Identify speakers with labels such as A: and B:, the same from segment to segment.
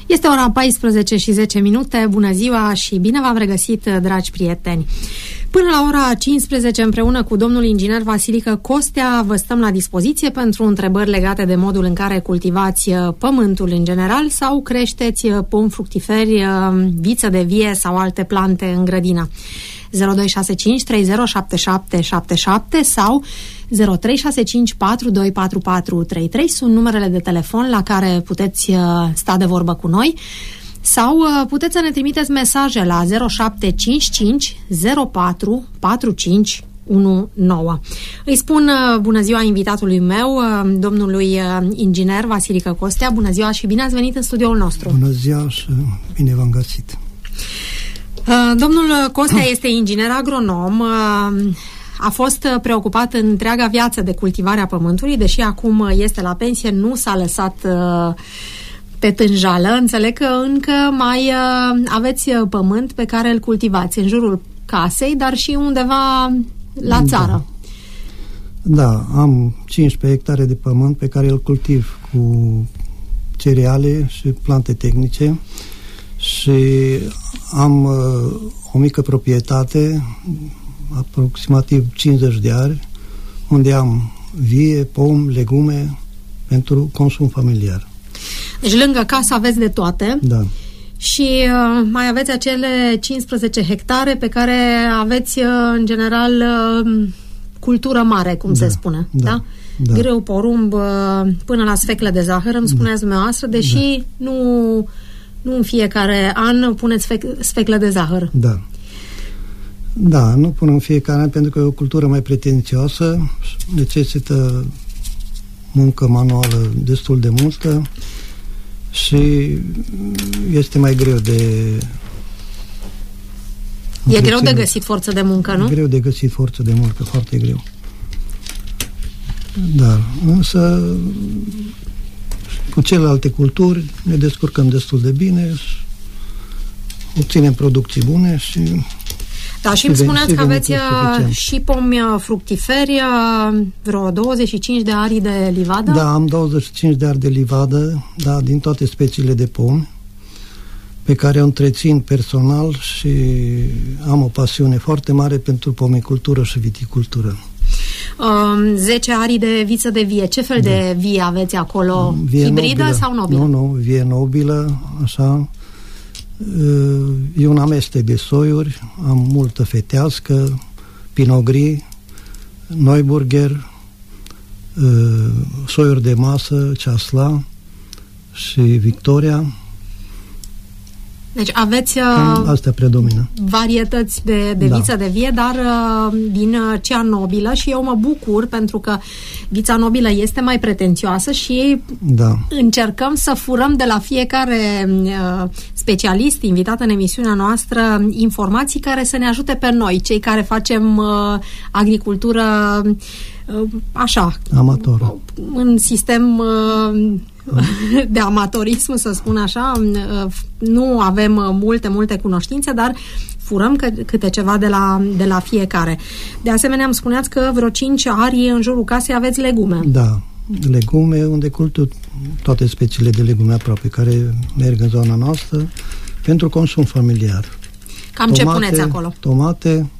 A: Este ora 14 și 10 minute. Bună ziua și bine v-am regăsit, dragi prieteni. Până la ora 15, împreună cu domnul inginer Vasilică Costea, vă stăm la dispoziție pentru întrebări legate de modul în care cultivați pământul în general sau creșteți pomi fructiferi, viță de vie sau alte plante în grădină. 0265 307777 sau 0365 424433 sunt numerele de telefon la care puteți sta de vorbă cu noi sau puteți să ne trimiteți mesaje la 0755 04 45 19. Îi spun bună ziua invitatului meu, domnului inginer Vasilică Costea. Bună ziua și bine ați venit în studioul nostru.
B: Bună ziua și bine v-am găsit.
A: Domnul Costea este inginer agronom, a fost preocupat în întreaga viață de cultivarea pământului, deși acum este la pensie, nu s-a lăsat pe tânjală. Înțeleg că încă mai aveți pământ pe care îl cultivați în jurul casei, dar și undeva la țară.
B: Da, am 15 hectare de pământ pe care îl cultiv cu cereale și plante tehnice și am o mică proprietate, aproximativ 50 de ari, unde am vie, pomi, legume pentru consum familiar.
A: Deci lângă casă aveți de toate.
B: Da.
A: Și mai aveți acele 15 hectare pe care aveți în general cultură mare, cum se spune. Da? Da. Grâu, porumb, până la sfeclă de zahăr, îmi spuneați dumneavoastră, deși nu în fiecare an puneți sfeclă de zahăr. Da.
B: Da, nu pun în fiecare an pentru că e o cultură mai pretențioasă, necesită muncă manuală destul de multă și este mai greu de...
A: E greu de găsit forță de muncă, nu?
B: E greu de găsit forță de muncă, foarte greu. Da, însă cu celelalte culturi ne descurcăm destul de bine, obținem producții bune și...
A: Da, și îmi spuneați că aveți și pomi fructiferi, vreo 25 de ari de livadă?
B: Da, am 25 de ari de livadă, da, din toate speciile de pomi, pe care o întrețin personal și am o pasiune foarte mare pentru pomicultură și viticultură.
A: 10 ari de viță de vie. Ce fel de vie aveți acolo?
B: Vie
A: hibridă
B: nobilă.
A: Sau nobilă?
B: Nu, vie nobilă, așa. E un amestec de soiuri, am multă fetească, Pinot Gris, Neuburger, soiuri de masă, Ceasla și Victoria.
A: Deci aveți
B: astea predomină.
A: Varietăți de viță de vie, dar din cea nobilă și eu mă bucur pentru că vița nobilă este mai pretențioasă și încercăm să furăm de la fiecare specialist invitat în emisiunea noastră informații care să ne ajute pe noi, cei care facem agricultură așa,
B: amator,
A: în sistem de amatorism, să spun așa. Nu avem multe cunoștințe, dar furăm câte ceva de la fiecare. De asemenea, îmi spuneați că vreo 5 ari în jurul casei aveți legume.
B: Da, legume, unde cultiv toate speciile de legume aproape, care merg în zona noastră pentru consum familiar.
A: Cam ce puneți acolo?
B: Tomate,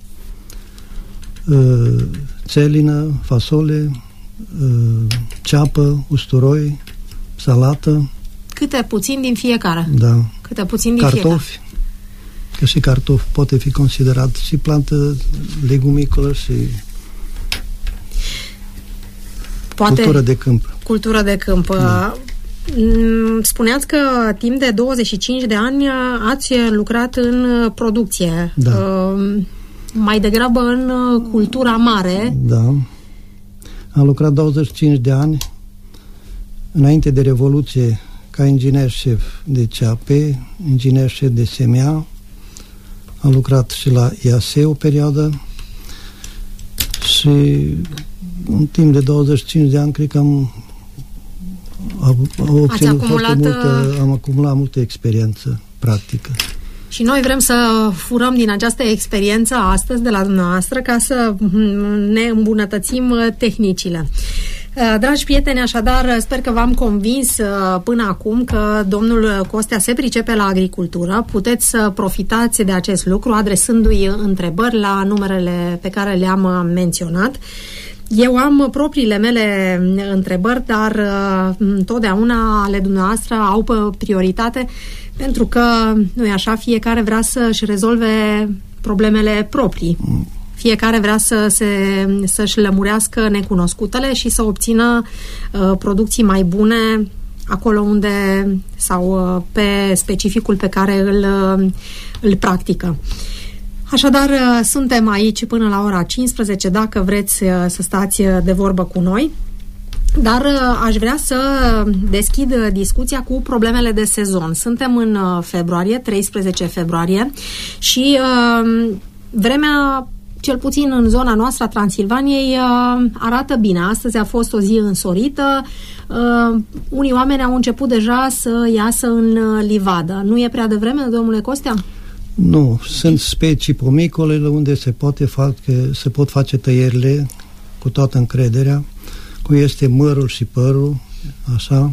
B: țelină, fasole, ceapă, usturoi, salată.
A: Câte puțin din fiecare.
B: Da.
A: Câte puțin din
B: cartofi.
A: Fiecare.
B: Că și cartofi poate fi considerat și plantă legumicolă și cultură de câmp.
A: Cultură de câmp. Da. Spuneați că timp de 25 de ani ați lucrat în producție.
B: Da.
A: Mai degrabă în cultura mare.
B: Da. Am lucrat 25 de ani înainte de Revoluție ca inginer șef de CAP, inginer șef de SMA. Am lucrat și la IAS o perioadă și în timp de 25 de ani cred că am obținut foarte multă, am acumulat multă experiență practică.
A: Și noi vrem să furăm din această experiență astăzi de la dumneavoastră ca să ne îmbunătățim tehnicile. Dragi prieteni, așadar, sper că v-am convins până acum că domnul Costea se pricepe la agricultură. Puteți să profitați de acest lucru adresându-i întrebări la numerele pe care le-am menționat. Eu am propriile mele întrebări, dar întotdeauna ale dumneavoastră au prioritate, pentru că, nu-i așa, fiecare vrea să-și rezolve problemele proprii. Fiecare vrea să-și lămurească necunoscutele și să obțină producții mai bune acolo unde sau pe specificul pe care îl practică. Așadar, suntem aici până la ora 15, dacă vreți să stați de vorbă cu noi. Dar aș vrea să deschid discuția cu problemele de sezon. Suntem în februarie, 13 februarie și vremea, cel puțin în zona noastră a Transilvaniei, arată bine. Astăzi a fost o zi însorită. Unii oameni au început deja să iasă în livadă. Nu e prea devreme, domnule Costea?
B: Nu, sunt specii pomicole unde se pot face tăierile cu toată încrederea, cum este mărul și părul, așa.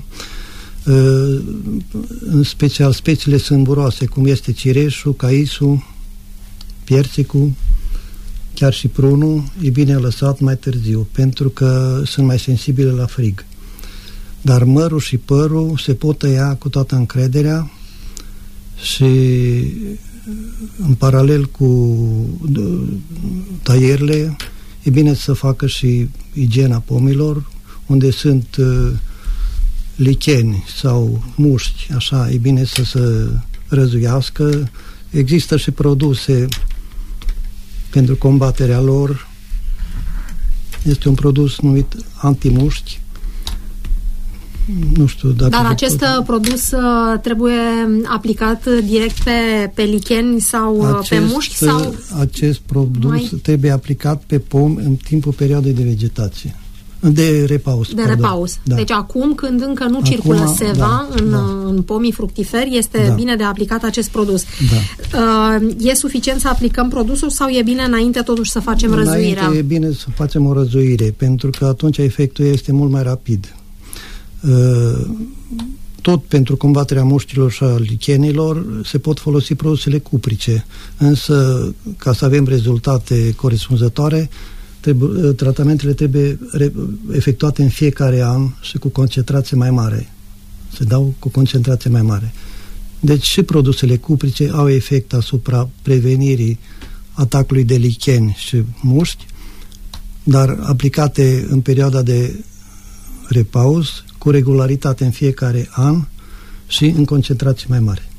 B: În special speciile sâmburoase, cum este cireșul, caisul, piersicul, chiar și prunul, e bine lăsat mai târziu, pentru că sunt mai sensibile la frig. Dar mărul și părul se pot tăia cu toată încrederea și în paralel cu tăierile e bine să facă și igiena pomilor, unde sunt licheni sau mușchi, așa, e bine să se răzuiască. Există și produse pentru combaterea lor. Este un produs numit antimușchi. Nu știu dacă...
A: Dar acest produs trebuie aplicat direct pe licheni sau pe mușchi? Sau
B: acest produs trebuie aplicat pe pom în timpul perioadei de vegetație. De repaus.
A: Repaus. Da. Deci acum, când încă nu circulă seva în pomii fructiferi, este bine de aplicat acest produs. Da. E suficient să aplicăm produsul sau e bine înainte totuși să facem răzuirea?
B: Înainte e bine să facem o răzuire, pentru că atunci efectul este mult mai rapid. Tot pentru combaterea mușchilor și a lichenilor se pot folosi produsele cuprice, însă ca să avem rezultate corespunzătoare, tratamentele trebuie efectuate în fiecare an și cu concentrație mai mare. Se dau cu concentrație mai mare. Deci și produsele cuprice au efect asupra prevenirii atacului de licheni și mușchi, dar aplicate în perioada de repaus, cu regularitate în fiecare an și în concentrații mai mari.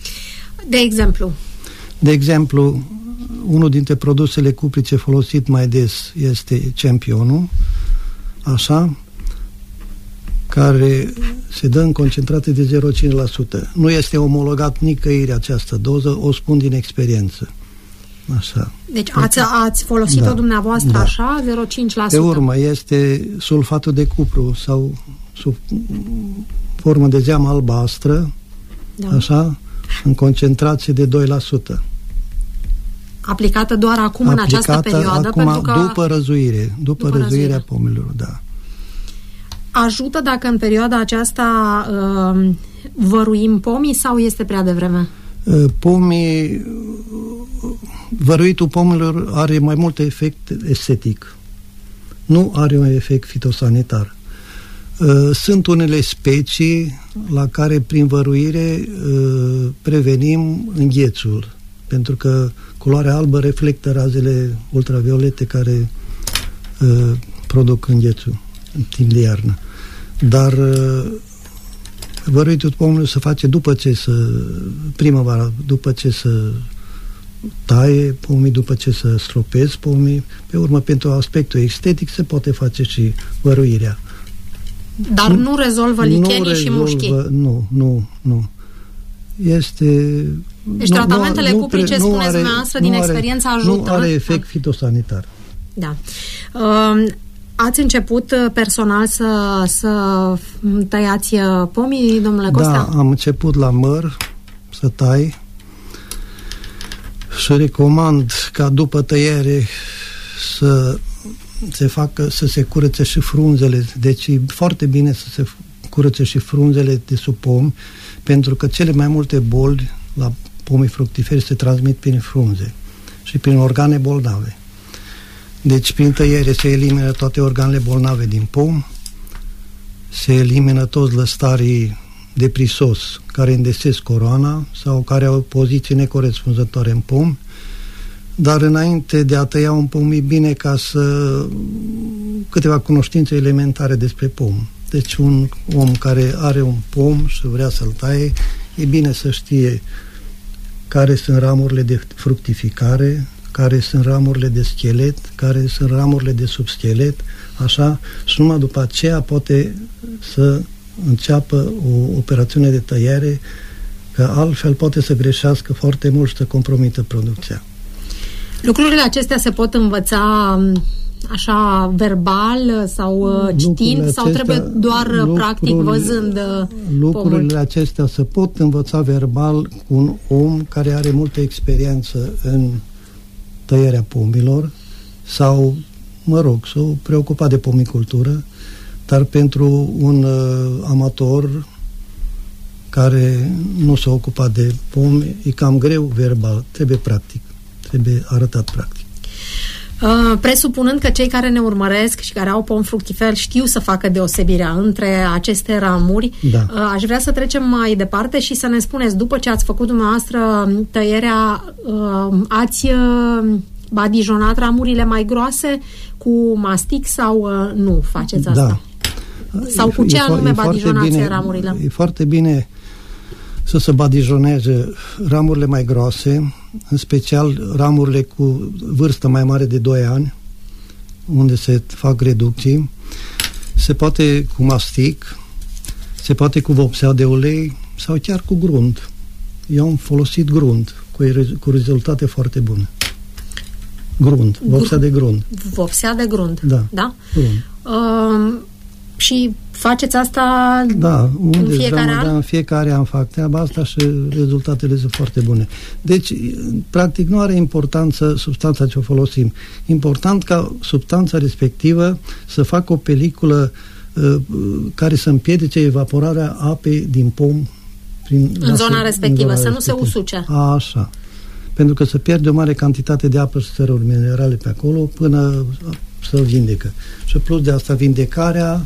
B: De exemplu, unul dintre produsele cuprice folosit mai des este Championul, așa, care se dă în concentrate de 0,5%. Nu este omologat nicăieri această doză, o spun din experiență. Așa.
A: Deci ați folosit-o dumneavoastră așa, 0,5%?
B: Pe urmă este sulfatul de cupru sau sub formă de zeamă albastră, așa, în concentrație de 2%.
A: Aplicată doar acum, în această perioadă?
B: Acum,
A: pentru că...
B: după răzuirea pomilor, da.
A: Ajută dacă în perioada aceasta văruim pomii sau este prea devreme? Văruitul pomilor are mai mult efect estetic. Nu are un efect fitosanitar. Sunt unele specii la care prin văruire prevenim înghețul, pentru că culoarea albă reflectă razele ultraviolete care produc înghețul în timp de iarnă. Dar văruitul pomului se face primăvara, după ce se taie pomii, după ce se stropesc pomii. Pe urmă, pentru aspectul estetic se poate face și văruirea. Dar nu rezolvă lichenii și mușchii?
B: Nu. Este...
A: Deci tratamentele cuprice, spuneți dumneavoastră, din experiență ajută?
B: Nu are efect fitosanitar.
A: Da. Ați început personal să tăiați pomii, domnule Costea?
B: Da, am început la măr să tai și recomand ca după tăiere să să se curățe și frunzele, deci e foarte bine să se curățe și frunzele de sub pom, pentru că cele mai multe boli la pomii fructiferi se transmit prin frunze și prin organe bolnave. Deci prin tăiere se elimină toate organele bolnave din pom, se elimină toți lăstarii de prisos care îndesesc coroana sau care au poziții necorespunzătoare în pom, dar înainte de a tăia un pom e bine ca câteva cunoștințe elementare despre pom. Deci un om care are un pom și vrea să-l taie, e bine să știe care sunt ramurile de fructificare, care sunt ramurile de schelet, care sunt ramurile de subschelet, așa, și numai după aceea poate să înceapă o operațiune de tăiere, că altfel poate să greșească foarte mult și să compromită producția.
A: Lucrurile acestea se pot învăța așa verbal sau citind, sau trebuie doar practic văzând
B: lucrurile
A: pomul?
B: Acestea se pot învăța verbal cu un om care are multă experiență în tăierea pomilor sau, s-o preocupa de pomicultură, dar pentru un amator care nu s-a ocupat de pomi, e cam greu verbal, trebuie practic, trebuie arătat practic.
A: Presupunând că cei care ne urmăresc și care au pom fructifer știu să facă deosebirea între aceste ramuri,
B: da.
A: Aș vrea să trecem mai departe și să ne spuneți, după ce ați făcut dumneavoastră tăierea, ați badijonat ramurile mai groase cu mastic sau nu faceți asta?
B: Da.
A: Sau cu ce anume badijonați ramurile?
B: E foarte bine să se badijoneze ramurile mai groase, în special ramurile cu vârstă mai mare de 2 ani, unde se fac reducții. Se poate cu mastic, se poate cu vopsea de ulei sau chiar cu grunt. Eu am folosit grunt cu rezultate foarte bune. Grunt, vopsea de grunt.
A: Vopsea de grunt, da?
B: Grunt.
A: Și faceți asta în fiecare an?
B: Da, în fiecare an fac treaba asta și rezultatele sunt foarte bune. Deci, practic, nu are importanță substanța ce o folosim. Important ca substanța respectivă să facă o peliculă care să împiedice evaporarea apei din pom
A: în zona respectivă, să nu se usuce.
B: Așa. Pentru că se pierde o mare cantitate de apă și săruri minerale pe acolo până să vindecă. Și plus de asta, vindecarea,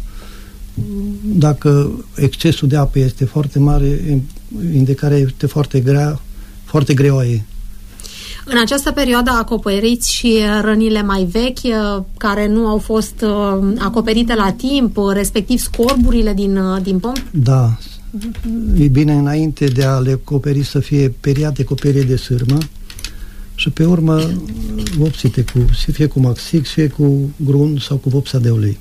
B: dacă excesul de apă este foarte mare, vindecarea este foarte grea, foarte greoaie.
A: În această perioadă acoperiți și rănile mai vechi care nu au fost acoperite la timp, respectiv scorburile din pom?
B: Da. E bine înainte de a le acoperi să fie periate cu perie de sârmă și pe urmă vopsite fie cu maxic, fie cu grunt sau cu vopsea de ulei.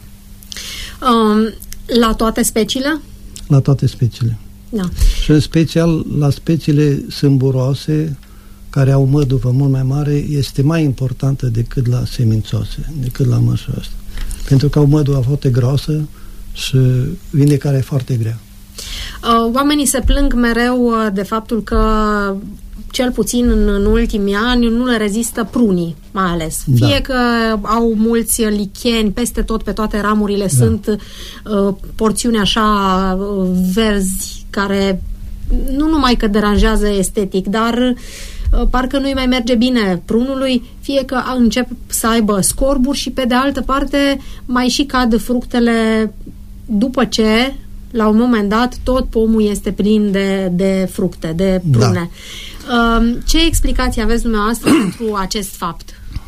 A: La toate speciile?
B: La toate speciile.
A: Da.
B: Și în special la speciile sâmburoase, care au măduvă mult mai mare, este mai importantă decât la semințoase, decât la mășul ăsta. Pentru că au măduvă foarte groasă și vindecarea e foarte grea.
A: Oamenii se plâng mereu de faptul că cel puțin în ultimii ani nu le rezistă prunii, mai ales.
B: Da.
A: Fie că au mulți licheni peste tot, pe toate ramurile, sunt porțiuni așa verzi, care nu numai că deranjează estetic, dar parcă nu-i mai merge bine prunului, fie că încep să aibă scorburi și pe de altă parte mai și cad fructele după ce la un moment dat tot pomul este plin de fructe, de prune. Da. Ce explicații aveți dumneavoastră pentru acest fapt?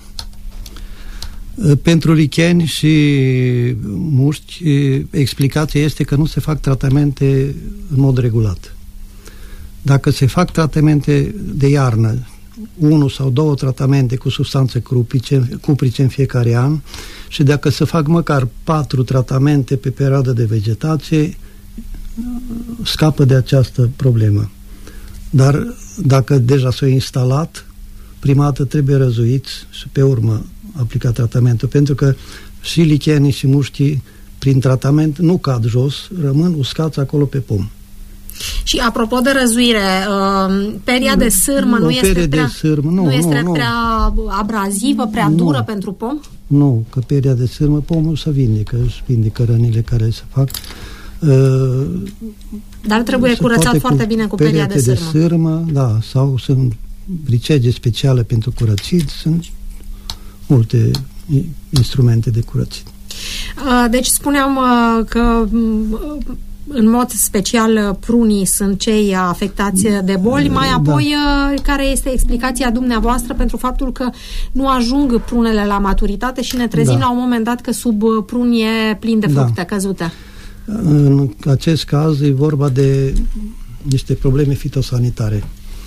B: Pentru licheni și mușchi, explicația este că nu se fac tratamente în mod regulat. Dacă se fac tratamente de iarnă, 1 sau 2 tratamente cu substanțe cuprice în fiecare an, și dacă se fac măcar 4 tratamente pe perioadă de vegetație, scapă de această problemă. Dar dacă deja s-a instalat, prima dată trebuie răzuiți și pe urmă aplicat tratamentul, pentru că și lichenii și mușchii prin tratament nu cad jos, rămân uscați acolo pe pom.
A: Și apropo de răzuire, peria de sârmă nu este prea abrazivă, prea dură pentru pom?
B: Nu, că peria de sârmă, pomul se vindecă, își vindecă rănile care se fac.
A: Dar trebuie curățat foarte bine cu peria de sârmă.
B: Da, sau sunt bricege speciale pentru curățit, sunt multe instrumente de curățit.
A: Deci spuneam că în mod special prunii sunt cei afectați de boli. Mai apoi, care este explicația dumneavoastră pentru faptul că nu ajung prunele la maturitate și ne trezim la un moment dat că sub prun e plin de fructe căzute?
B: În acest caz e vorba de niște probleme fitosanitare.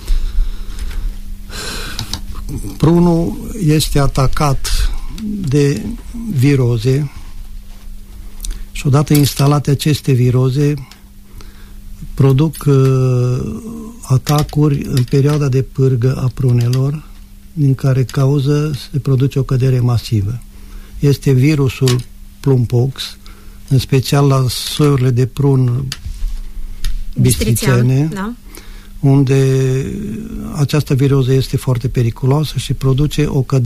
B: Prunul este atacat de viroze și odată instalate aceste viroze produc atacuri în perioada de pârgă a prunelor, din care cauză se produce o cădere masivă. Este virusul Plumppox, în special la soiurile de prun bistrițene, unde această viroză este foarte periculoasă și produce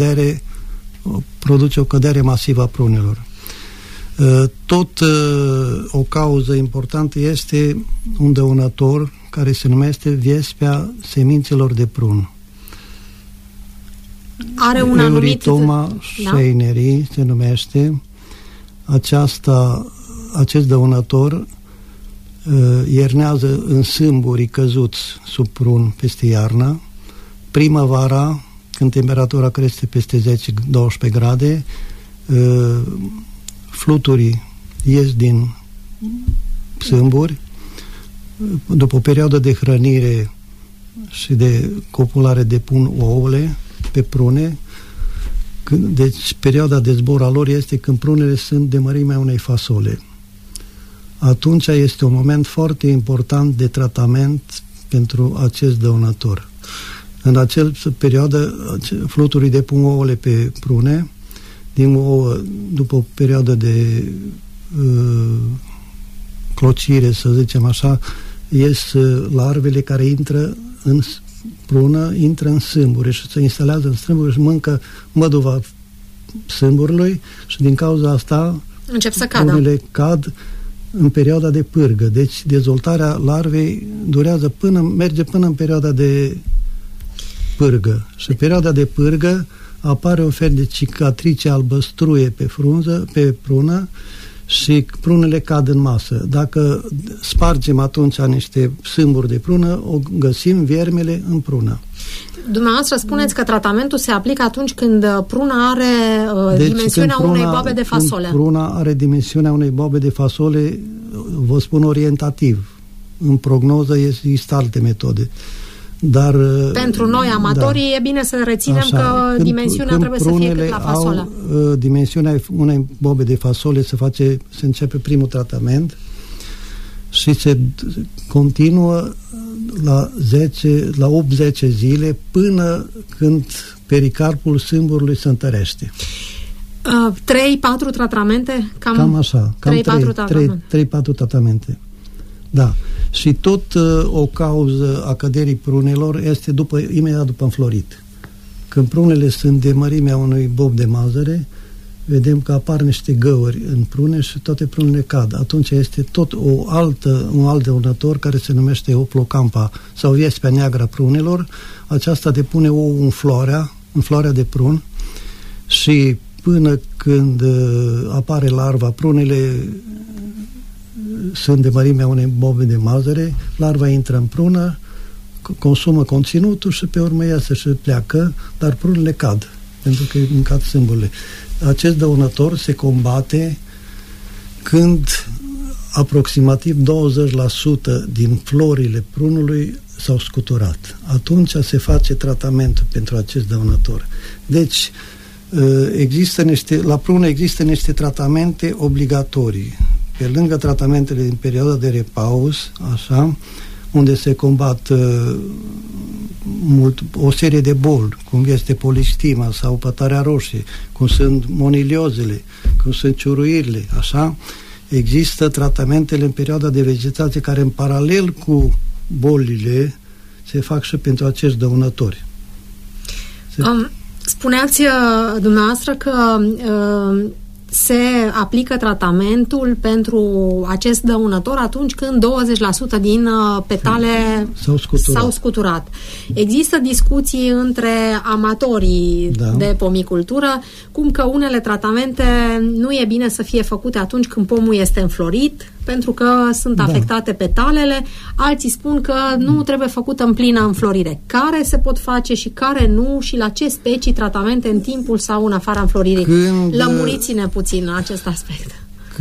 B: o cădere masivă a prunelor. O cauză importantă este un dăunător care se numește viespea semințelor de prun.
A: Are un anumit...
B: Eurythoma scheineri se numește. Acest dăunător iernează în sâmburii căzuți sub prun peste iarnă. Primăvara, când temperatura crește peste 10-12 grade, fluturii ies din sâmburi. După o perioadă de hrănire și de copulare depun ouăle pe prune. Deci perioada de zbor a lor este când prunele sunt de mărimea unei fasole. Atunci este un moment foarte important de tratament pentru acest dăunător. În acel perioadă fluturii depun ouăle pe prune. Din ouă, după o perioadă de clocire, să zicem așa, ies larvele care intră în prună, intră în sâmbure și se instalează în sâmbure și mănâncă măduva sâmburilor și din cauza asta
A: încep să cadă.
B: Prunele cad în perioada de pârgă. Deci dezvoltarea larvei merge până în perioada de pârgă. Și în perioada de pârgă apare un fel de cicatrice albăstruie pe prună și prunele cad în masă. Dacă spargem atunci niște sâmburi de prună, o găsim viermele în prună.
A: Dumneavoastră spuneți că tratamentul se aplică atunci când pruna are dimensiunea unei boabe de fasole.
B: Când pruna are dimensiunea unei boabe de fasole, vă spun orientativ. În prognoză există alte metode. Dar
A: pentru noi, amatorii, e bine să reținem că dimensiunea trebuie să fie cât la fasolă.
B: Dimensiunea unei bobe de fasole se începe primul tratament și se continuă la 8-10 zile până când pericarpul sâmburului se întărește.
A: 3-4 tratamente?
B: Cam așa. 3-4 tratamente. Da. Și tot o cauză a căderii prunelor este imediat după înflorit. Când prunele sunt de mărimea unui bob de mazăre, vedem că apar niște găuri în prune și toate prunele cad. Atunci este tot un alt dăunător care se numește Oplocampa sau viespea neagră a prunelor. Aceasta depune ou în floarea de prun și până când apare larva, prunele sunt de mărimea unei bobe de mazăre, larva intră în prună, consumă conținutul și pe urmă iasă și pleacă, dar prunele cad, pentru că cad sâmburile. Acest dăunător se combate când aproximativ 20% din florile prunului s-au scuturat. Atunci se face tratamentul pentru acest dăunător. Deci, la prună există niște tratamente obligatorii. Pe lângă tratamentele din perioada de repaus, așa, unde se combat o serie de boli, cum este polistima sau pătarea roșie, cum sunt moniliozele, cum sunt ciuruirile, așa, Există tratamentele în perioada de vegetație care în paralel cu bolile se fac și pentru acești dăunători.
A: Spuneați dumneavoastră că se aplică tratamentul pentru acest dăunător atunci când 20% din petale s-au scuturat. Există discuții între amatorii de pomicultură cum că unele tratamente nu e bine să fie făcute atunci când pomul este înflorit, pentru că sunt afectate petalele. Alții spun că nu trebuie făcută în plină înflorire. Care se pot face și care nu și la ce specii tratamente în timpul sau în afara înfloririi? Lămuriți-ne puțin acest aspect.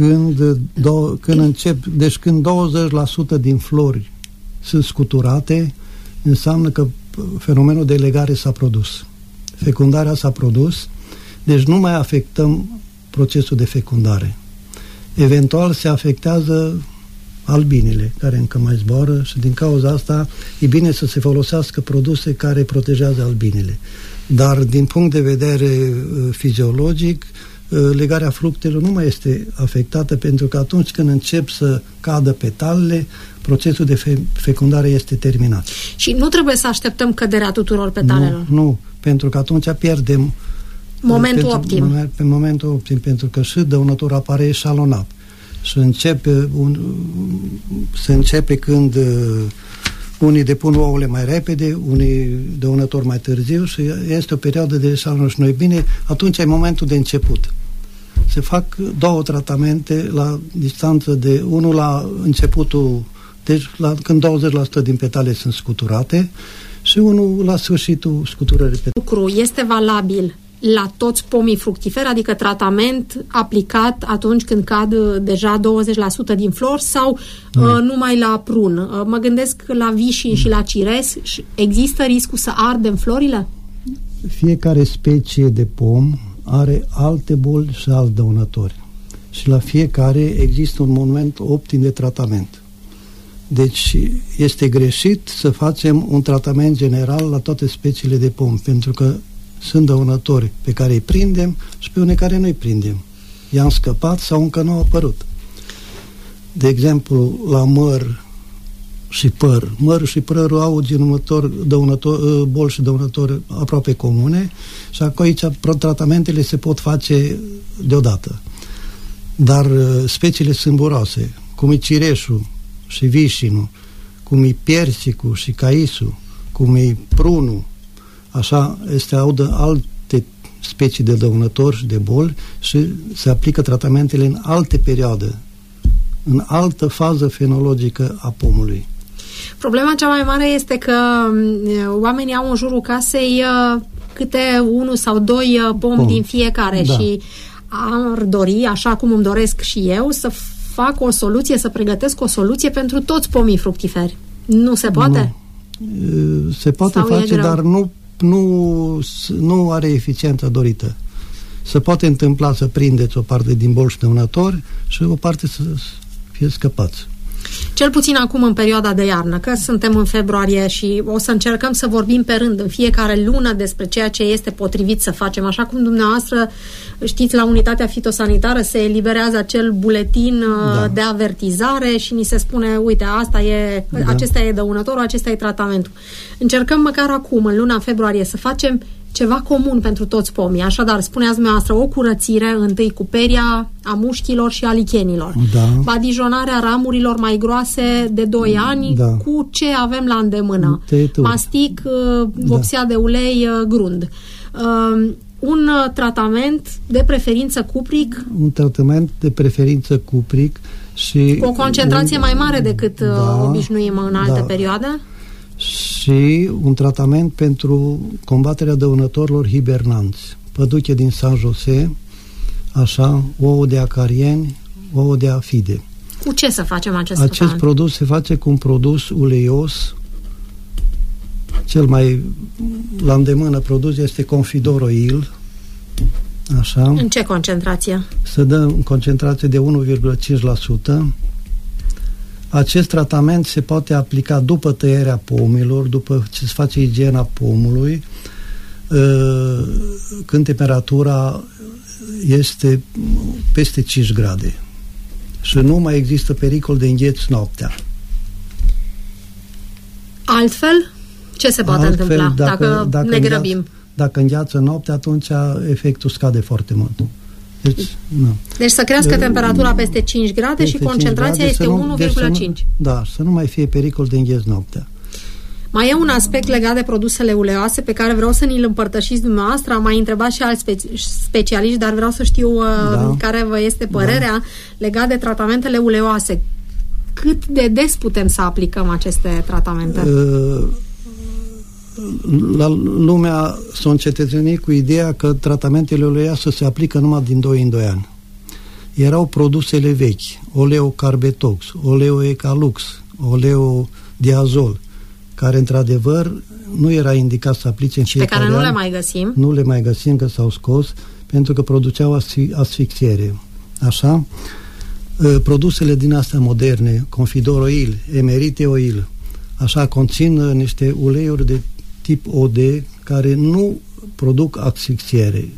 B: Când 20% din flori sunt scuturate, înseamnă că fenomenul de legare s-a produs. Fecundarea s-a produs, deci nu mai afectăm procesul de fecundare. Eventual se afectează albinele care încă mai zboară și din cauza asta e bine să se folosească produse care protejează albinele. Dar din punct de vedere fiziologic, legarea fructelor nu mai este afectată, pentru că atunci când încep să cadă petalele, procesul de fecundare este terminat.
A: Și nu trebuie să așteptăm căderea tuturor petalelor?
B: Nu, pentru că atunci pierdem
A: momentul optim.
B: Pe momentul optim, pentru că și dăunătorul apare eșalonat. Și se începe când unii depun ouăle mai repede, unii dăunători mai târziu și este o perioadă de eșalonare. Și noi bine, atunci e momentul de început. Se fac 2 tratamente la distanță de unul la începutul, deci când 20% din petale sunt scuturate, și unul la sfârșitul scuturării.
A: Lucru este valabil la toți pomii fructiferi, adică tratament aplicat atunci când cad deja 20% din flori sau numai la prun? Mă gândesc la vișin și la cires. Există riscul să ardem florile?
B: Fiecare specie de pom are alte boli și alți dăunători. Și la fiecare există un moment optim de tratament. Deci este greșit să facem un tratament general la toate speciile de pom, pentru că sunt dăunători pe care îi prindem și pe unii care nu îi prindem. I-am scăpat sau încă nu au apărut. De exemplu, la măr și păr. Mărul și părul au boli și dăunători aproape comune și aici tratamentele se pot face deodată. Dar speciile sâmburoase, cum e cireșul și vișinul, cum e persicul și caisul, cum e prunul, așa audă alte specii de dăunători și de boli și se aplică tratamentele în alte perioade, în altă fază fenologică a pomului.
A: Problema cea mai mare este că oamenii au în jurul casei câte 1 sau 2 pomi din fiecare și ar dori, așa cum îmi doresc și eu, să fac o soluție, să pregătesc o soluție pentru toți pomii fructiferi. Nu se poate?
B: Se poate face, dar nu are eficiența dorită. Se poate întâmpla să prindeți o parte din boli și dăunători și o parte să fie scăpați.
A: Cel puțin acum în perioada de iarnă, că suntem în februarie și o să încercăm să vorbim pe rând în fiecare lună despre ceea ce este potrivit să facem. Așa cum dumneavoastră știți, la unitatea fitosanitară se eliberează acel buletin de avertizare și ni se spune, uite, acesta e dăunătorul, acesta e tratamentul. Încercăm măcar acum, în luna februarie, să facem ceva comun pentru toți pomii. Așadar, spuneați dumneavoastră, o curățire întâi cu peria a mușchilor și a lichenilor. Badijonarea ramurilor mai groase de 2 ani cu ce avem la îndemână. Mastic, vopsea de ulei, grund. Un tratament de preferință cupric. Un
B: tratament de preferință cupric și
A: cu o concentrație mai mare decât obișnuim în alte perioade.
B: Și un tratament pentru combaterea dăunătorilor hibernanți. Păduche din San Jose, așa, ouă de acarieni, ouă de afide.
A: Cu ce să facem acest
B: tratament? Produs se face cu un produs uleios. Cel mai la îndemână produs este Confidor Oil. Așa.
A: În ce concentrație?
B: Se dă în concentrație de 1,5%. Acest tratament se poate aplica după tăierea pomilor, după ce se face igiena pomului, când temperatura este peste 5 grade. și nu mai există pericol de îngheț noaptea.
A: Altfel, ce se poate întâmpla dacă ne grăbim?
B: Dacă îngheață noaptea, atunci efectul scade foarte mult.
A: Deci să crească temperatura peste 5 grade și concentrația este 1,5.
B: Da, să nu mai fie pericol de îngheț noaptea.
A: Mai e un aspect legat de produsele uleoase pe care vreau să ni-l împărtășiți dumneavoastră. Am mai întrebat și alți specialiști, dar vreau să știu care vă este părerea legat de tratamentele uleoase. Cât de des putem să aplicăm aceste tratamente?
B: La lumea s-a încetățenit cu ideea că tratamentele uleoase se aplică numai din 2 în 2 ani. Erau produsele vechi, oleocarbetox, oleoecalux, oleodiazol, care într-adevăr nu era indicat să aplice în fiecare an.
A: Pe care nu le mai găsim.
B: Nu le mai găsim, că s-au scos, pentru că produceau asfixiere. Așa? Produsele din astea moderne, Confidor Oil, Emerite Oil, așa, conțin niște uleiuri de tip OD care nu produc asfixiere.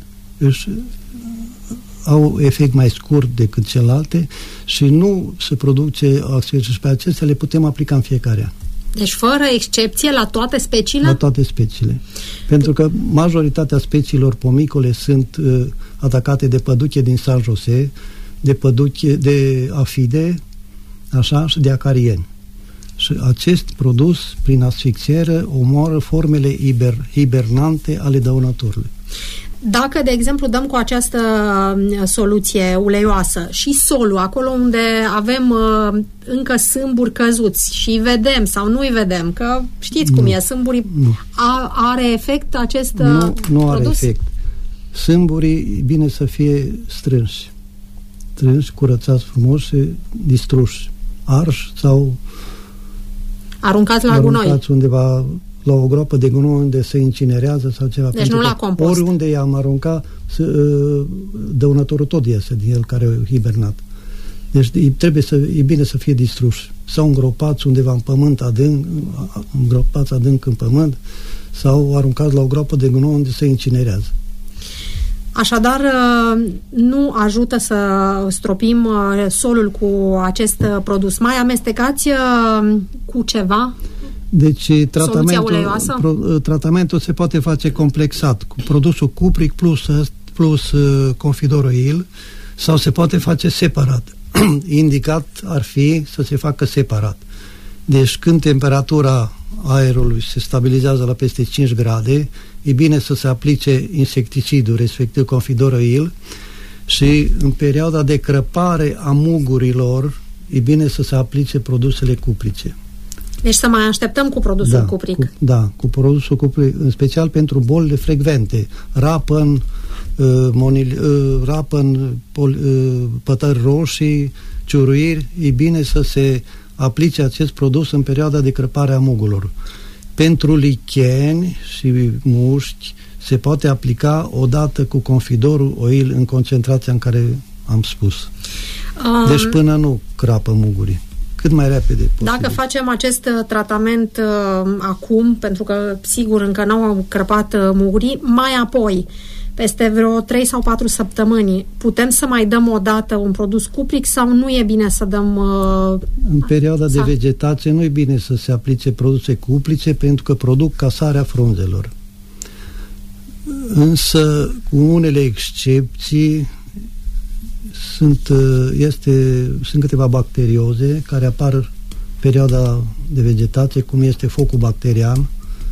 B: Au efect mai scurt decât celelalte și nu se produce asfixiere și pe acestea le putem aplica în fiecare an.
A: Deci fără excepție la toate speciile?
B: La toate speciile. Pentru că majoritatea speciilor pomicole sunt atacate de păduche din San Jose, de păduche, de afide, așa, și de acarieni. Și acest produs, prin asfixiere, omoară formele hibernante ale dăunătorului.
A: Dacă, de exemplu, dăm cu această soluție uleioasă și solul, acolo unde avem încă sâmburi căzuți și vedem sau nu-i vedem, că știți cum e, sâmburii, are efect acest
B: nu are efect. Sâmburii e bine să fie strânși, curățați frumos și distruși, arși sau
A: aruncați la gunoi.
B: Aruncați undeva la o groapă de gunoi unde se incinerează sau ceva.
A: Deci nu la compost.
B: Oriunde i-am aruncat, dăunătorul tot iese din el care e hibernat. Deci e bine să fie distruși. Sau îngropați undeva în pământ adânc, îngropați adânc în pământ, sau aruncați la o groapă de gunoi unde se incinerează.
A: Așadar, nu ajută să stropim solul cu acest produs. Mai amestecați cu ceva?
B: Deci tratamentul se poate face complexat cu produsul cupric plus Confidor Oil, sau se poate face separat. Indicat ar fi să se facă separat. Deci când temperatura aerului se stabilizează la peste 5 grade, e bine să se aplice insecticidul, respectiv Confidor Oil, și în perioada de crăpare a mugurilor e bine să se aplice produsele cuprice.
A: Deci să mai așteptăm cu produsul cupric.
B: Cu produsul cupric, în special pentru bolile frecvente, rapăn, pătări roșii, ciuruiri, e bine să se aplice acest produs în perioada de crăpare a mugurilor. Pentru licheni și mușchi se poate aplica odată cu Confidorul Oil în concentrația în care am spus. Deci până nu crapă mugurii. Cât mai repede posibil.
A: Dacă facem acest tratament acum, pentru că sigur încă nu au crăpat mugurii, mai apoi, peste vreo 3 sau 4 săptămâni, putem să mai dăm o dată un produs cupric sau nu e bine să dăm...
B: În perioada de vegetație nu e bine să se aplice produse cuprice pentru că produc casarea frunzelor. Însă, cu unele excepții, sunt câteva bacterioze care apar în perioada de vegetație, cum este focul bacterian,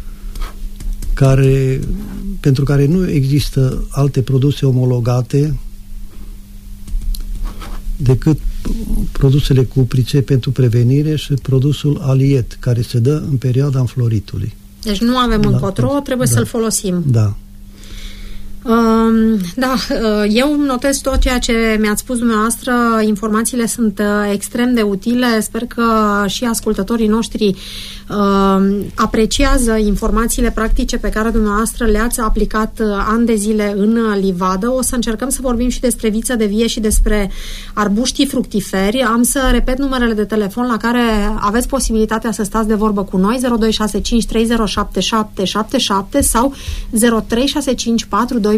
B: pentru care nu există alte produse omologate decât produsele cuprice pentru prevenire și produsul aliet, care se dă în perioada înfloritului.
A: Deci nu avem încotro, trebuie să-l folosim.
B: Da.
A: Eu notez tot ceea ce mi-ați spus dumneavoastră, informațiile sunt extrem de utile, sper că și ascultătorii noștri apreciază informațiile practice pe care dumneavoastră le-ați aplicat ani de zile în livadă. O să încercăm să vorbim și despre viță de vie și despre arbuștii fructiferi. Am să repet numerele de telefon la care aveți posibilitatea să stați de vorbă cu noi: 0265 307777 sau 0365 4244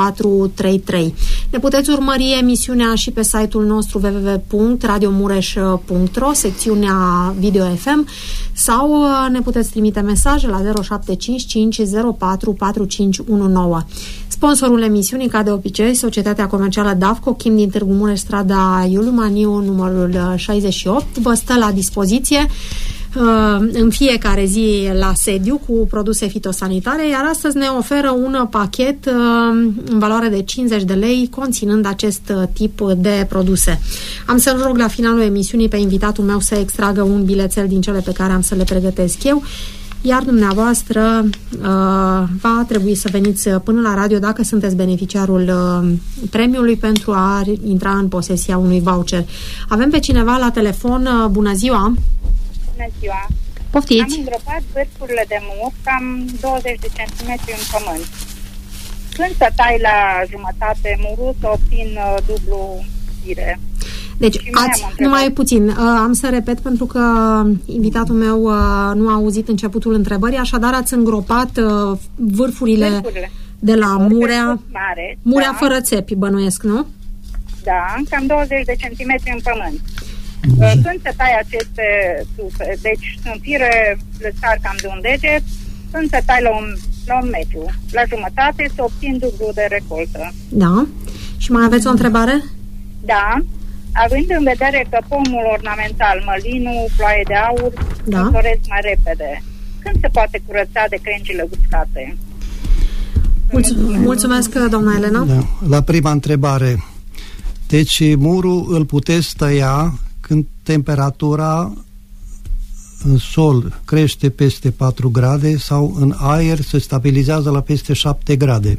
A: 0433. Ne puteți urmări emisiunea și pe site-ul nostru www.radiomureș.ro, secțiunea Video FM, sau ne puteți trimite mesaje la 0755 04 4519. Sponsorul emisiunii, ca de obicei, Societatea Comercială Davco, Chim din Târgu Mureș, strada Iuliu Maniu, numărul 68, vă stă la dispoziție în fiecare zi la sediu cu produse fitosanitare, iar astăzi ne oferă un pachet în valoare de 50 de lei conținând acest tip de produse. Am să-l rog la finalul emisiunii pe invitatul meu să extragă un bilețel din cele pe care am să le pregătesc eu, iar dumneavoastră va trebui să veniți până la radio dacă sunteți beneficiarul premiului pentru a intra în posesia unui voucher. Avem pe cineva la telefon. Bună ziua!
C: Bună ziua!
A: Poftiți!
C: Am îngropat vârfurile de mur cam 20 de centimetri în pământ. Când să tai la jumătate murul, să obțin dublu fire.
A: Deci, numai puțin, am să repet pentru că invitatul meu nu a auzit începutul întrebării, așadar ați îngropat vârfurile de la murea fără țepi, bănuiesc, nu?
C: Da, cam 20 de centimetri în pământ. Când se tai aceste tufe, deci sunt fire lăsari cam de un deget, când se tai la un metru, la jumătate, să obțin dublu de recoltă.
A: Da. Și mai aveți o întrebare?
C: Da. Având în vedere că pomul ornamental, mălinul, ploaie de aur, floresc mai repede, când se poate curăța de crengile uscate?
A: Mulțumesc, doamna Elena.
B: Da. La prima întrebare, deci murul îl puteți tăia când temperatura în sol crește peste 4 grade sau în aer se stabilizează la peste 7 grade.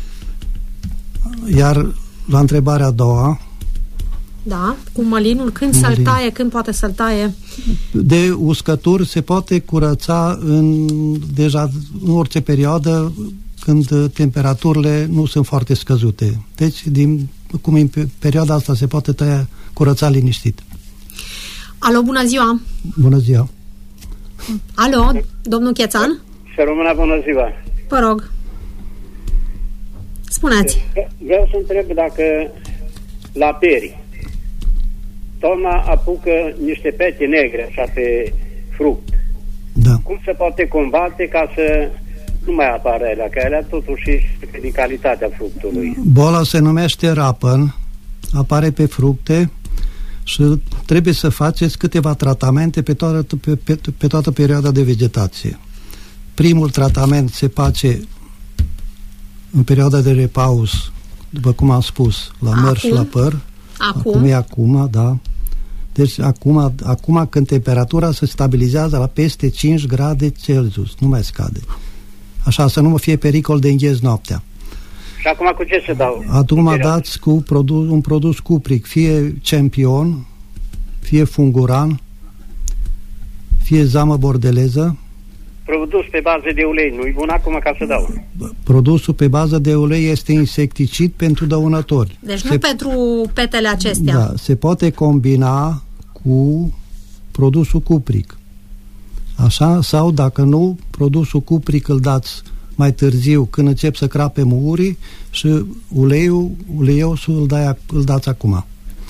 B: Iar la întrebarea a doua,
A: da, cu mălinul, când să-l taie, când poate să-l taie?
B: De uscături se poate curăța deja în orice perioadă când temperaturile nu sunt foarte scăzute. Deci, cum în perioada asta se poate curăța liniștit.
A: Alo, bună ziua!
B: Bună ziua!
A: Alo, domnul Chețan?
D: Să rămână, bună ziua!
A: Vă rog! Spuneți!
D: Vreau să întreb dacă la peri toamna apucă niște pete negre așa pe fruct.
B: Da.
D: Cum se poate combate ca să nu mai apară alea, că alea totuși este din calitatea fructului.
B: Boala se numește rapăn, apare pe fructe și trebuie să faceți câteva tratamente pe toată perioada de vegetație. Primul tratament se face în perioada de repaus, după cum am spus, la măr și la păr. Acum, da. Deci acum când temperatura se stabilizează la peste 5 grade Celsius, nu mai scade. Așa, să nu fie pericol de îngheț noaptea.
D: Și acum cu ce se dau?
B: Acum dați cu un produs cupric, fie Champion, fie Funguran, fie zamă bordeleză.
D: Produs pe bază de ulei, nu-i bun acum ca să dau?
B: Produsul pe bază de ulei este insecticid pentru dăunători.
A: Deci nu pentru petele acestea.
B: Da, se poate combina cu produsul cupric. Așa, sau dacă nu, produsul cupric îl dați mai târziu când încep să crape muhurii și uleiosul îl dați acum.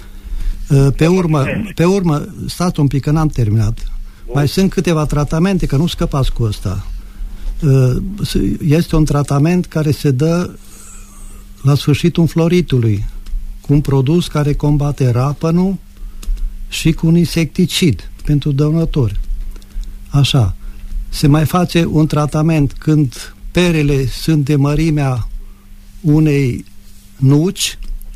B: Pe urmă, stați un pic că n-am terminat. Mai sunt câteva tratamente, că nu scăpați cu ăsta. Este un tratament care se dă la sfârșitul înfloritului, cu un produs care combate rapănul și cu un insecticid pentru dăunători. Așa. Se mai face un tratament când perele sunt de mărimea unei nuci,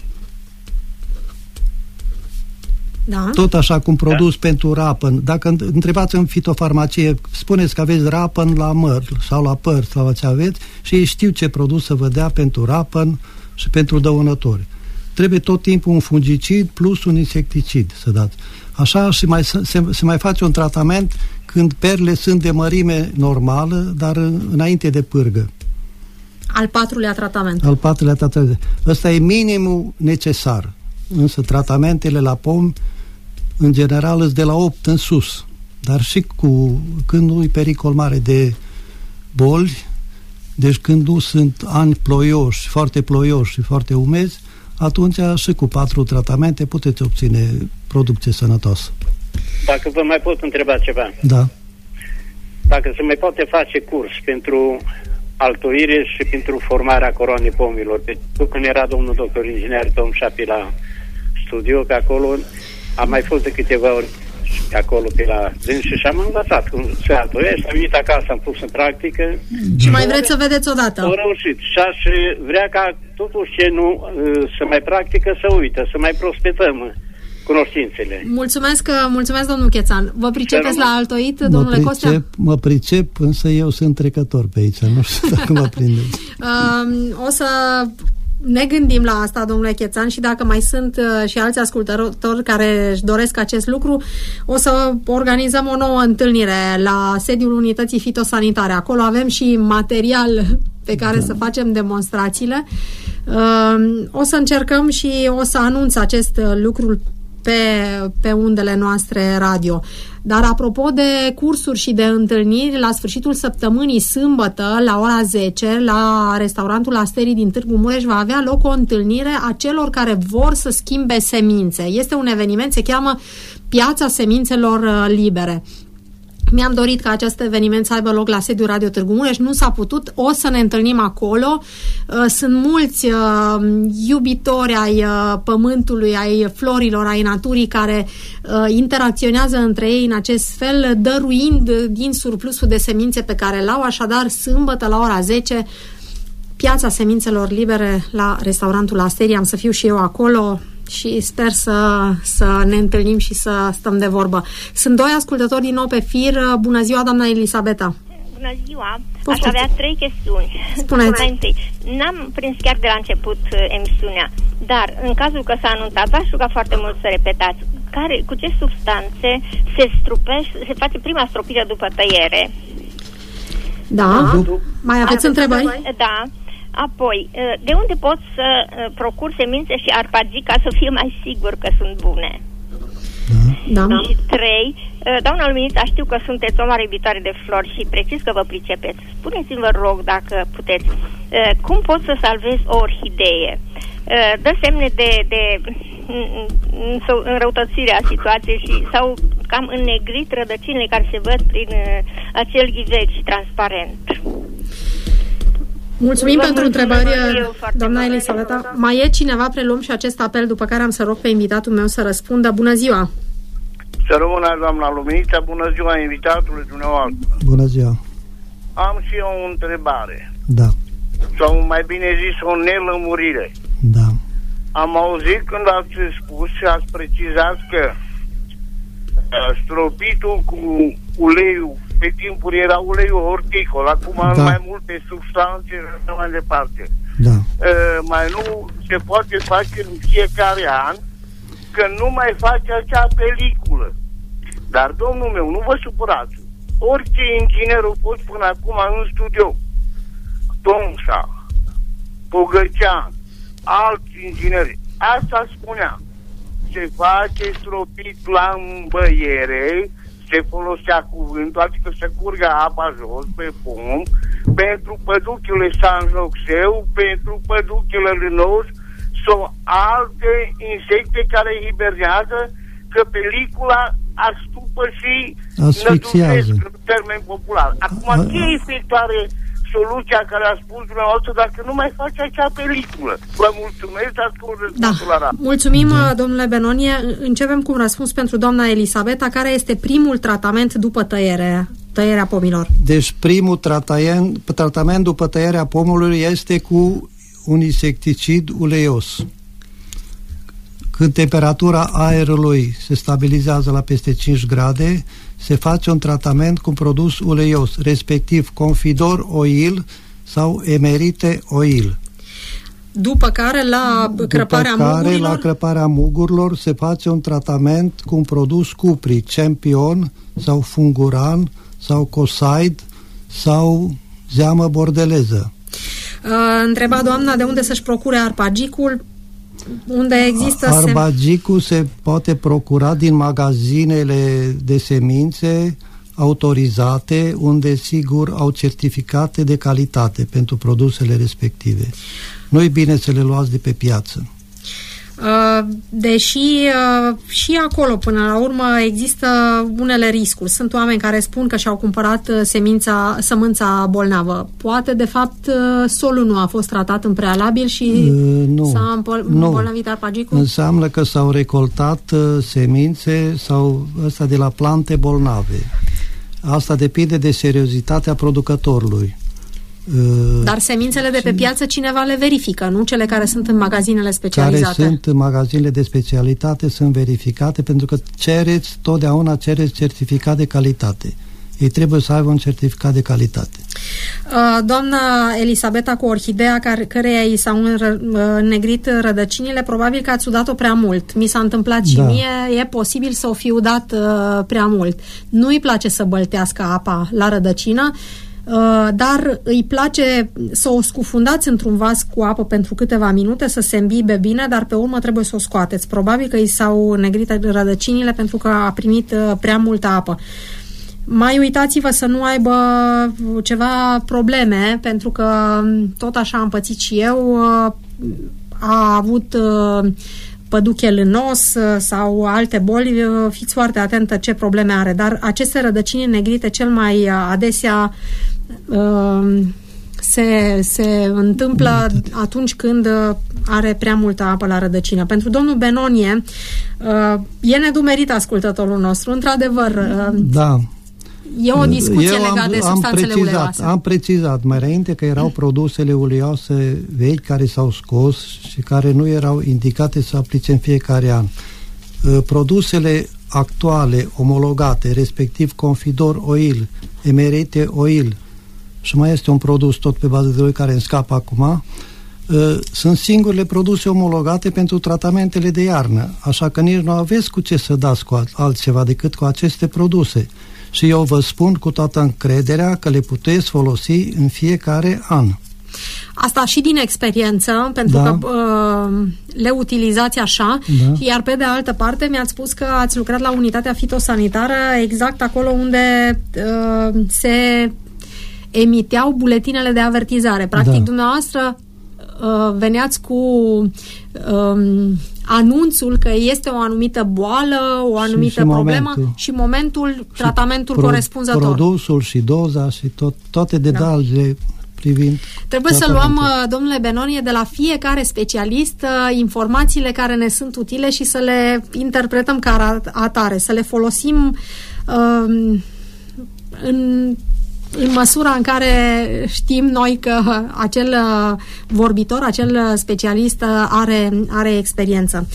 A: da.
B: Tot așa cum produs pentru rapăn. Dacă întrebați în fitofarmacie, spuneți că aveți rapăn la măr sau la păr sau ce aveți și ei știu ce produs să vă dea pentru rapăn și pentru dăunători. Trebuie tot timpul un fungicid plus un insecticid să dați. Așa și se mai face un tratament când perle sunt de mărime normală, dar înainte de pârgă.
A: Al patrulea tratament.
B: Ăsta e minimul necesar. Însă tratamentele la pomi în general sunt de la 8 în sus. Dar și când nu e pericol mare de boli, Deci când nu sunt ani ploioși, foarte ploioși și foarte umezi, atunci și cu 4 tratamente puteți obține producție sănătoasă.
D: Dacă vă mai pot întreba ceva.
B: Da.
D: Dacă se mai poate face curs pentru altoire și pentru formarea coroanei pomilor. Deci, când era domnul doctor inginer Tom Șapi la studio, pe acolo, am mai fost de câteva ori acolo pe la dâns și am învățat cum se altoiește, am venit acasă, am pus în practică.
A: Și mai vreți să vedeți odată?
D: Au reușit. Și aș vrea ca totuși ce nu să mai practică, să uită, să mai prospetăm cunoștințele.
A: Mulțumesc, domnul Chețan. Vă pricepeți la altoit, domnule Costea?
B: Mă pricep, însă eu sunt trecător pe aici, nu știu dacă mă prindeți.
A: O să ne gândim la asta, domnule Chețan, și dacă mai sunt și alți ascultători care își doresc acest lucru, o să organizăm o nouă întâlnire la sediul Unității Fitosanitare. Acolo avem și material pe care să facem demonstrațiile. O să încercăm și o să anunț acest lucru pe undele noastre radio. Dar apropo de cursuri și de întâlniri, la sfârșitul săptămânii, sâmbătă, la ora 10, la restaurantul Asterii din Târgu Mureș, va avea loc o întâlnire a celor care vor să schimbe semințe. Este un eveniment, se cheamă Piața Semințelor Libere. Mi-am dorit ca acest eveniment să aibă loc la sediul Radio Târgu Mureș, nu s-a putut, o să ne întâlnim acolo. Sunt mulți iubitori ai pământului, ai florilor, ai naturii care interacționează între ei în acest fel, dăruind din surplusul de semințe pe care l-au. Așadar, sâmbătă la ora 10, Piața Semințelor Libere la restaurantul Asteria. Am să fiu și eu acolo și sper să ne întâlnim și să stăm de vorbă. Sunt 2 ascultători din nou pe fir. Bună ziua, doamna Elisabeta.
E: Bună ziua. Aș avea 3 chestiuni.
A: Spuneți.
E: Mai întâi, n-am prins chiar de la început emisiunea, dar în cazul că s-a anunțat, v-aș ruga foarte mult să repetați. Cu ce substanțe se face prima stropire după tăiere?
A: Da. Mai aveți întrebări?
E: Da. Apoi, de unde pot să procur semințe și arpagii ca să fie mai sigur că sunt bune?
A: Da.
E: Și 3, doamna Luminița, știu că sunteți o mare iubitoare de flori și precis că vă pricepeți. Spuneți-mi, vă rog, dacă puteți, cum pot să salvez o orhidee? Dă semne de înrăutățirea situației sau cam înnegrit rădăcinile care se văd prin acel ghiveci transparent.
A: Mulțumim pentru întrebări, doamna Elisabeta. Mai e cineva? Preluăm și acest apel, după care am să rog pe invitatul meu să răspundă. Bună ziua!
F: Să rămână, doamna Luminița, bună ziua invitatului dumneavoastră.
B: Bună ziua!
F: Am și eu o întrebare.
B: Da.
F: Sau mai bine zis, o nelămurire.
B: Da.
F: Am auzit când ați spus și ați precizat că stropitul cu uleiul, pe timpuri era uleiul horticol, acum mai multe substanțe și mai departe.
B: Da.
F: Mai nu se poate face în fiecare an, că nu mai face acea peliculă. Dar, domnul meu, nu vă supărați. Orice inginer a fost până acum în studio, Tomsa, Pogăcean, alți ingineri, asta spunea. Se face stropit la îmbăiere, se folosea cuvântul, adică se curgă apa jos pe pom, pentru păduchile sanjoxeu, pentru păduchile lânos sau alte insecte care hibernează, că pelicula astupă și
B: asfixiază,
F: în termen popular. Acum, ce efect are soluția care a spus dumneavoastră dacă nu mai face acea peliculă? Vă mulțumesc, ascult răspunsul la radio.
A: Mulțumim, domnule Benonie. Începem cu un răspuns pentru doamna Elisabeta. Care este primul tratament după tăierea pomilor?
B: Deci primul tratament după tăierea pomului este cu un insecticid uleios. Când temperatura aerului se stabilizează la peste 5 grade, se face un tratament cu un produs uleios, respectiv Confidor Oil sau Emerite Oil.
A: După care, la crăparea
B: mugurilor se face un tratament cu un produs Cupri, Champion sau Funguran sau Cosaid sau zeamă bordeleză.
A: Întreba doamna de unde să-și procure arpagicul. Unde există
B: arbagicul se poate procura din magazinele de semințe, autorizate, unde sigur au certificate de calitate pentru produsele respective. Nu-i bine să le luați de pe piață.
A: Deși și acolo până la urmă există unele riscuri. Sunt oameni care spun că și-au cumpărat sămânța bolnavă. Poate de fapt solul nu a fost tratat în prealabil și s-a îmbolnăvit arpagicul?
B: Înseamnă că s-au recoltat semințe sau ăsta de la plante bolnave. Asta depinde de seriozitatea producătorului.
A: Dar semințele de pe piață cineva le verifică, nu cele care sunt în magazinele specializate?
B: Care sunt în magazinele de specialitate sunt verificate, pentru că totdeauna cereți certificat de calitate. Ei trebuie să aibă un certificat de calitate.
A: Doamna Elisabeta cu orhidea, căreia i s-au înnegrit rădăcinile, probabil că ați udat-o prea mult. Mi s-a întâmplat și mie, e posibil să o fi udat prea mult. Nu-i place să băltească apa la rădăcină, dar îi place să o scufundați într-un vas cu apă pentru câteva minute, să se îmbibe bine, dar pe urmă trebuie să o scoateți. Probabil că i s-au negrit rădăcinile pentru că a primit prea multă apă. Mai uitați-vă să nu aibă ceva probleme, pentru că tot așa am pățit și eu. A avut păduche lânos sau alte boli, fiți foarte atentă ce probleme are, dar aceste rădăcini negrite cel mai adesea se întâmplă atunci când are prea multă apă la rădăcină. Pentru domnul Benonie e nedumerit ascultătorul nostru, într-adevăr.
B: Da.
A: E o discuție legată de substanțele uleioase.
B: Am precizat mai înainte că erau produsele uleioase vechi care s-au scos și care nu erau indicate să aplice în fiecare an. Produsele actuale, omologate, respectiv Confidor Oil, Emerite Oil, și mai este un produs tot pe bază de ulei care îmi scapă acum, sunt singurele produse omologate pentru tratamentele de iarnă, așa că nici nu aveți cu ce să dați cu altceva decât cu aceste produse. Și eu vă spun cu toată încrederea că le puteți folosi în fiecare an.
A: Asta și din experiență, pentru că le utilizați așa, iar pe de altă parte mi-ați spus că ați lucrat la unitatea fitosanitară exact acolo unde se emiteau buletinele de avertizare. Practic, dumneavoastră veneați cu anunțul că este o anumită boală, o anumită problemă și momentul, tratamentul corespunzător.
B: Produsul și doza și toate detaliile privind.
A: Trebuie să luăm, domnule Benonie, de la fiecare specialist informațiile care ne sunt utile și să le interpretăm ca atare, să le folosim în măsura în care știm noi că acel vorbitor, acel specialist are experiență.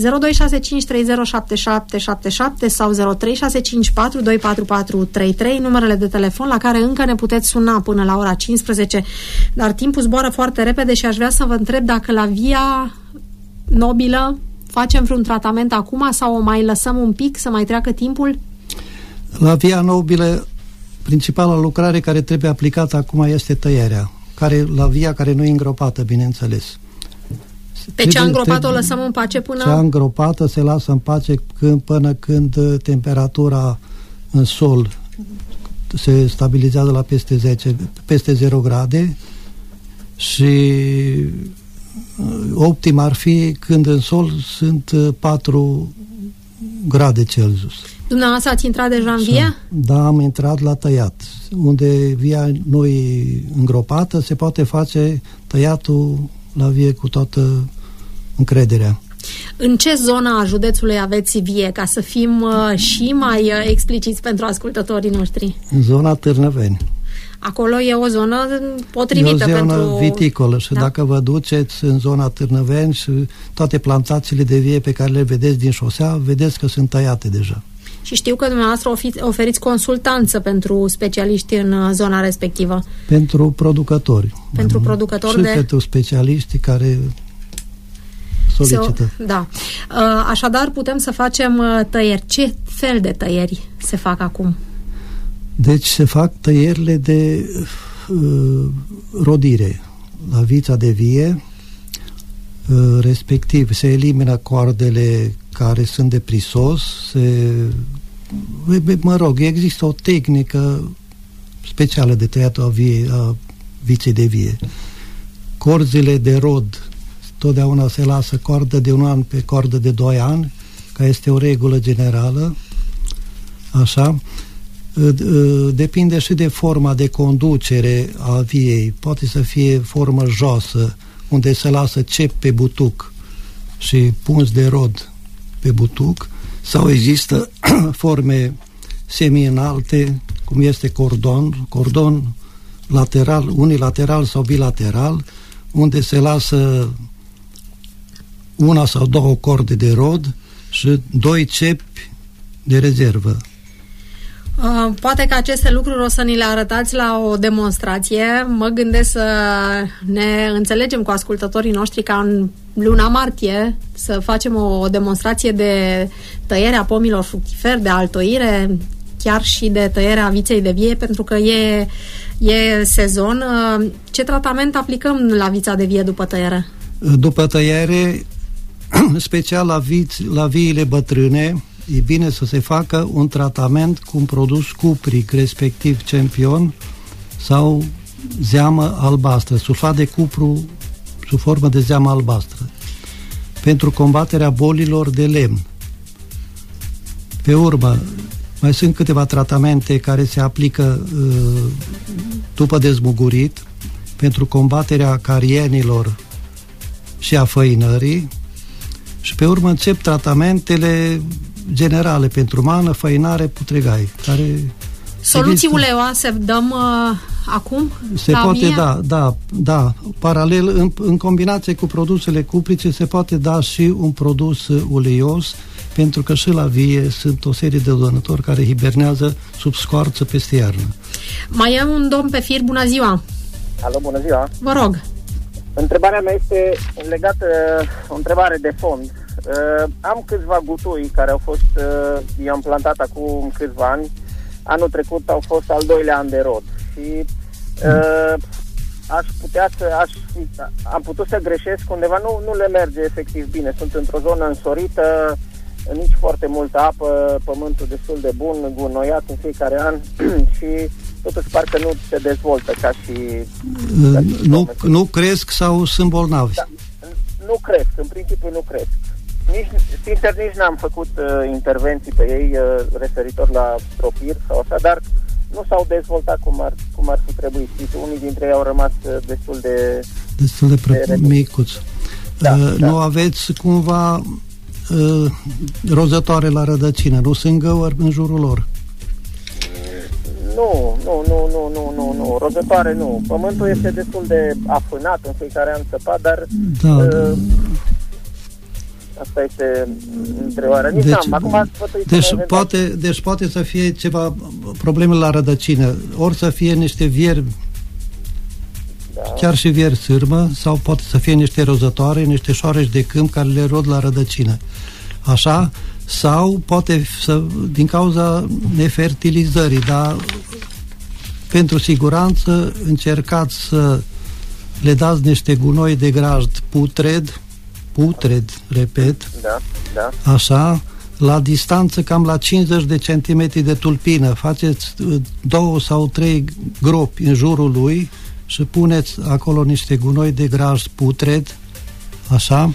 A: 0265307777 sau 0365424433, numerele de telefon la care încă ne puteți suna până la ora 15, dar timpul zboară foarte repede și aș vrea să vă întreb dacă la Via Nobilă facem vreun tratament acum sau o mai lăsăm un pic să mai treacă timpul?
B: La Via Nobilă principala lucrare care trebuie aplicată acum este tăierea, la via care nu e îngropată, bineînțeles.
A: Pe cea îngropată o lăsăm în pace până...
B: Cea îngropată se lasă în pace până când temperatura în sol se stabilizează la peste 0 grade și optim ar fi când în sol sunt 4 grade Celsius.
A: Dumneavoastră ați intrat deja în via?
B: Da, am intrat la tăiat. Unde via nu e îngropată, se poate face tăiatul la vie cu toată încrederea.
A: În ce zonă a județului aveți vie, ca să fim și mai expliciți pentru ascultătorii noștri?
B: În zona Târnăveni.
A: Acolo e o zonă potrivită
B: e o zonă
A: pentru...
B: viticolă și dacă vă duceți în zona Târnăveni și toate plantațiile de vie pe care le vedeți din șosea, vedeți că sunt tăiate deja.
A: Și știu că dumneavoastră oferiți consultanță pentru specialiști în zona respectivă.
B: Pentru producători.
A: Pentru producători
B: și pentru specialiștii care solicită.
A: Da. Așadar putem să facem tăieri. Ce fel de tăieri se fac acum?
B: Deci se fac tăierile de rodire la vița de vie, respectiv se elimină coardele care sunt de prisos, se mă rog, există o tehnică specială de tăiatul a viței de vie. Corzile de rod totdeauna se lasă cordă de 1 an pe cordă de 2 ani, ca este o regulă generală, așa. Depinde și de forma de conducere a viei. Poate să fie formă josă, unde se lasă cep pe butuc și punți de rod pe butuc, sau există forme semi-înalte, cum este cordon lateral, unilateral sau bilateral, unde se lasă 1 sau 2 corde de rod și 2 cepi de rezervă.
A: Poate că aceste lucruri o să ni le arătați la o demonstrație. Mă gândesc să ne înțelegem cu ascultătorii noștri ca în luna martie să facem o demonstrație de tăiere a pomilor fructiferi, de altoire, chiar și de tăierea viței de vie, pentru că e sezon. Ce tratament aplicăm la vița de vie după tăiere?
B: După tăiere, special la viile bătrâne, e bine să se facă un tratament cu un produs cupric, respectiv Champion sau zeamă albastră, sulfat de cupru sub formă de zeamă albastră, pentru combaterea bolilor de lemn. Pe urmă, mai sunt câteva tratamente care se aplică după dezmugurit, pentru combaterea carienilor și a făinării, și pe urmă încep tratamentele generale pentru mană, făinare, putregai.
A: Soluții uleoase dăm acum?
B: Se poate da. Paralel, în combinație cu produsele cuprice, se poate da și un produs uleios, pentru că și la vie sunt o serie de dăunători care hibernează sub scoarță peste iarnă.
A: Mai e un domn pe fir, bună ziua!
G: Alo, bună ziua!
A: Vă rog!
G: Întrebarea mea este legată, o întrebare de fond. Am câțiva gutui care au fost, i-am plantat acum câțiva ani. Anul trecut au fost al 2-lea an de rod și am putut să greșesc undeva, nu le merge efectiv bine. Sunt într-o zonă însorită, nici foarte multă apă, pământul destul de bun, gunoiat în fiecare an și totuși parcă nu se dezvoltă ca și...
B: Nu cresc sau sunt bolnavi?
G: Da, nu cresc, în principiu nu cresc. Sincer, nici n-am făcut intervenții pe ei referitor la stropiri sau așa, dar nu s-au dezvoltat cum ar fi trebuit. Unii dintre ei au rămas destul de
B: micuți. Da. Nu aveți cumva rozătoare la rădăcină? Nu sunt găuri în jurul lor?
G: Nu, rozătoare nu. Pământul este destul de afânat, în fiecare an săpat, dar asta este întrebarea.
B: Deci poate să fie ceva probleme la rădăcină, ori să fie niște vieri, chiar și vieri sârmă, sau poate să fie niște rozătoare, niște șoareci de câmp care le rod la rădăcină. Așa? Sau poate să, din cauza nefertilizării, dar pentru siguranță încercați să le dați niște gunoi de grajd putred, repet, așa, la distanță cam la 50 de centimetri de tulpină. Faceți 2 sau 3 gropi în jurul lui și puneți acolo niște gunoi de grajd putred, așa,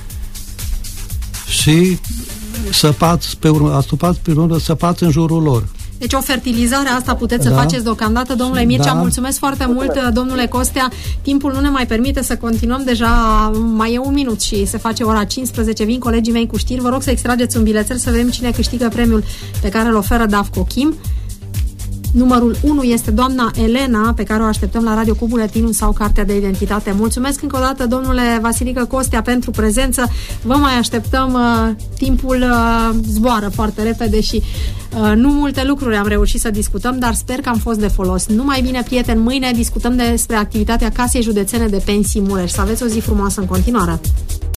B: și săpați pe urmă, săpați în jurul lor.
A: Deci o fertilizare asta puteți să faceți deocamdată, domnule Mircea. Mulțumesc foarte mult, domnule Costea. Timpul nu ne mai permite să continuăm, deja mai e 1 minut și se face ora 15. Vin colegii mei cu știri. Vă rog să extrageți un bilețel să vedem cine câștigă premiul pe care îl oferă Dafco Kim. Numărul 1 este doamna Elena, pe care o așteptăm la radio cu buletinul sau cartea de identitate. Mulțumesc încă o dată, domnule Vasilică Costea, pentru prezență. Vă mai așteptăm. Timpul zboară foarte repede și nu multe lucruri am reușit să discutăm, dar sper că am fost de folos. Numai bine, prieteni, mâine discutăm despre activitatea Casei Județene de Pensii Mureș. Să aveți o zi frumoasă în continuare.